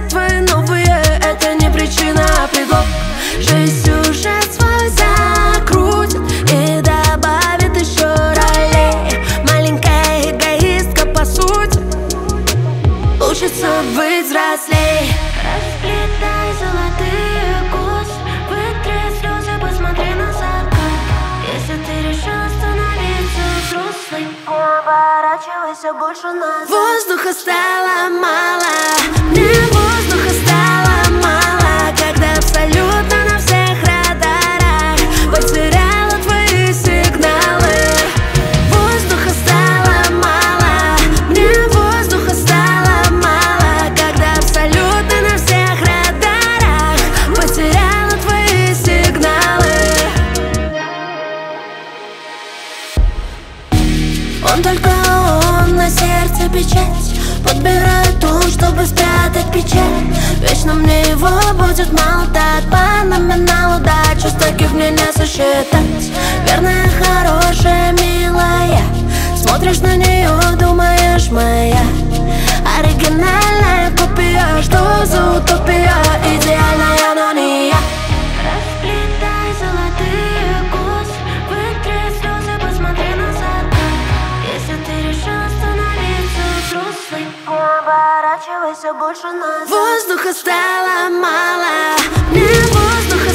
твои новые, это не причина, а предлог. Жизнь сюжет свой закрутит и добавит еще ролей. Маленькая эгоистка по сути учится быть взрослей. Расплетай золотые косы, вытри слезы, посмотри на закат. Если ты решил становиться взрослой, не оборачивайся больше назад. Воздуха стало мало, мне воздуха стало мало, когда абсолютно на всех радарах потеряла твои сигналы. Воздуха стало мало, мне воздуха стало мало, когда абсолютно на всех радарах потеряла твои сигналы. Он только он, на сердце печать, подбирает тон, чтобы спрятать печаль. Вечно мне его будет мало, так по номиналу, да, чувств таких мне не сосчитать. Верная, хорошая, милая, смотришь на нее, думаешь, моя оригинальная копия. Что за утопия, идеальная, но не я. Расплетай золотые косы, вытри слезы, посмотри на закат. Если ты решил становиться взрослой, не оборачивайся больше назад. Воздуха стало мало, мне воздуха